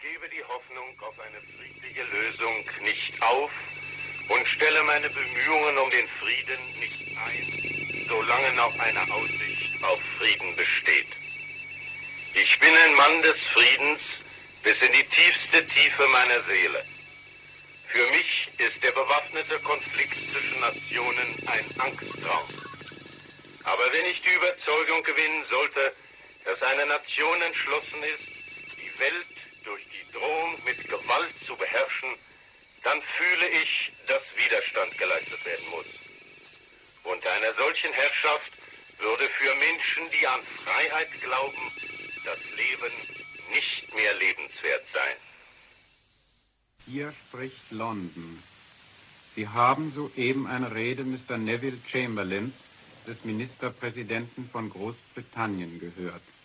gebe die Hoffnung auf eine friedliche Lösung nicht auf und stelle meine Bemühungen um den Frieden nicht ein, solange noch eine Aussicht auf Frieden besteht. Ich bin ein Mann des Friedens bis in die tiefste Tiefe meiner Seele. Für mich ist der bewaffnete Konflikt zwischen Nationen ein Angstraum. Aber wenn ich die Überzeugung gewinnen sollte, dass eine Nation entschlossen ist, die Welt durch die Drohung mit Gewalt zu beherrschen, dann fühle ich, dass Widerstand geleistet werden muss. Unter einer solchen Herrschaft würde für Menschen, die an Freiheit glauben, das Leben nicht mehr lebenswert sein. Hier spricht London. Sie haben soeben eine Rede Mr. Neville Chamberlains, des Ministerpräsidenten von Großbritannien, gehört.